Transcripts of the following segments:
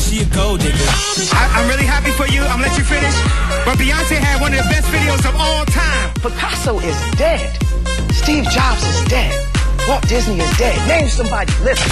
she a gold digger. I'm really happy for you. I'm gonna let you finish. But Beyonce had one of the best videos of all time. Picasso is dead. Steve Jobs is dead. Walt Disney is dead. Name somebody living.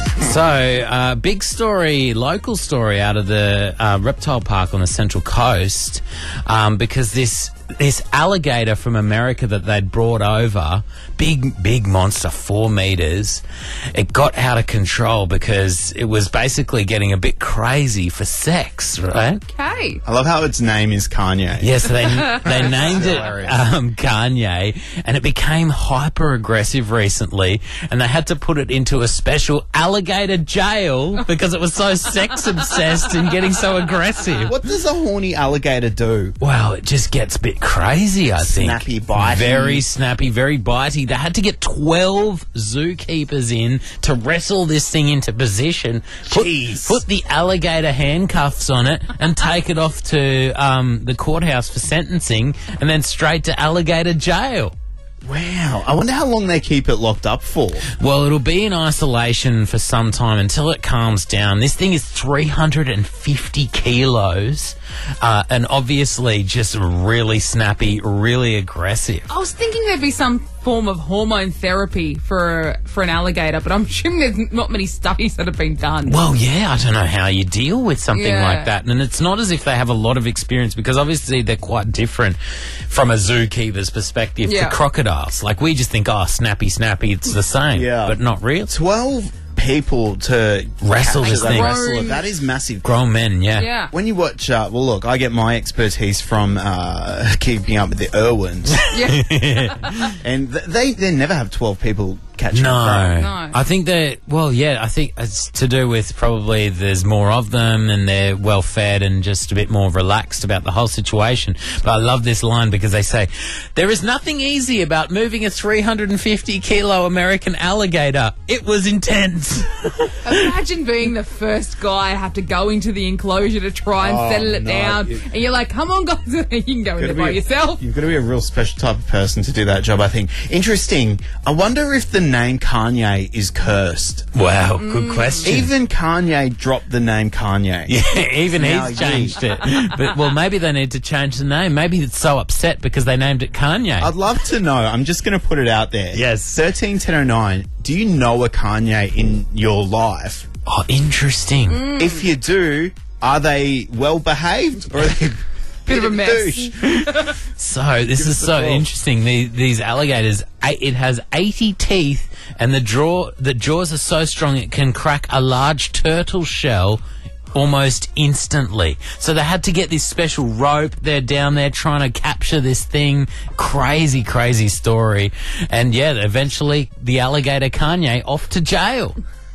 So, big story, local story out of the reptile park on the Central Coast, because this alligator from America that they'd brought over, big monster, 4 meters, it got out of control because it was basically getting a bit crazy for sex, right? Okay. I love how its name is Kanye. Yes, they named it Kanye, and it became hyper aggressive recently, and they had to put it into a special alligator jail because it was so sex obsessed and getting so aggressive. What does a horny alligator do? Well, it just gets a bit crazy, I think. Snappy, bitey. Very snappy, very bitey. They had to get 12 zookeepers in to wrestle this thing into position, put the alligator handcuffs on it and take it off to the courthouse for sentencing and then straight to alligator jail. Wow. I wonder how long they keep it locked up for. Well, it'll be in isolation for some time until it calms down. This thing is 350 kilos and obviously just really snappy, really aggressive. I was thinking there'd be some form of hormone therapy for an alligator, but I'm assuming there's not many studies that have been done. Well, yeah, I don't know how you deal with something like that. And it's not as if they have a lot of experience because obviously they're quite different from a zookeeper's perspective to crocodiles. Like, we just think, oh, snappy, it's the same. Yeah. But not real. 12 people to wrestle this thing. That is massive. Grown men, yeah. When you watch, well, look, I get my expertise from keeping up with the Irwins. Yeah. And they never have 12 people catching no. No. I think that, well, yeah, I think it's to do with probably there's more of them and they're well fed and just a bit more relaxed about the whole situation. But I love this line because they say, there is nothing easy about moving a 350 kilo American alligator. It was intense. Imagine being the first guy to have to go into the enclosure to try and settle it down. And you're like, come on, guys. You can go in there by yourself. You've got to be a real special type of person to do that job, I think. Interesting. I wonder if the name Kanye is cursed. Wow, good question. Even Kanye dropped the name Kanye. Yeah, even he's changed it. But, well, maybe they need to change the name. Maybe it's so upset because they named it Kanye. I'd love to know. I'm just going to put it out there. Yes. 131009, do you know a Kanye in your life? Oh, interesting. If you do, are they well behaved or are they bit of a mess? So this is so interesting. These alligators, it has 80 teeth, and the jaws are so strong it can crack a large turtle shell almost instantly. So they had to get this special rope. They're down there trying to capture this thing. Crazy story. And yeah, eventually the alligator Kanye off to jail.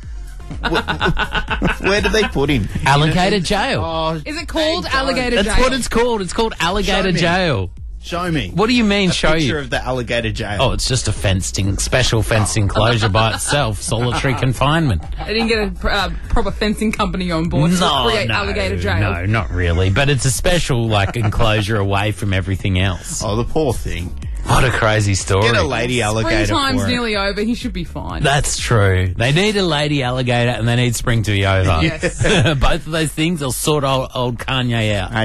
Where do they put him? Alligator jail. Oh, is it called alligator jail? That's what it's called. It's called alligator jail. Show me. What do you mean, show you? A picture of the alligator jail. Oh, it's just a special fenced enclosure by itself. Solitary confinement. They didn't get a proper fencing company on board to create alligator jail. No, not really. But it's a special, enclosure away from everything else. Oh, the poor thing. What a crazy story. Get a lady alligator. Springtime's nearly over. He should be fine. That's true. They need a lady alligator and they need spring to be over. Yes. Both of those things will sort old Kanye out.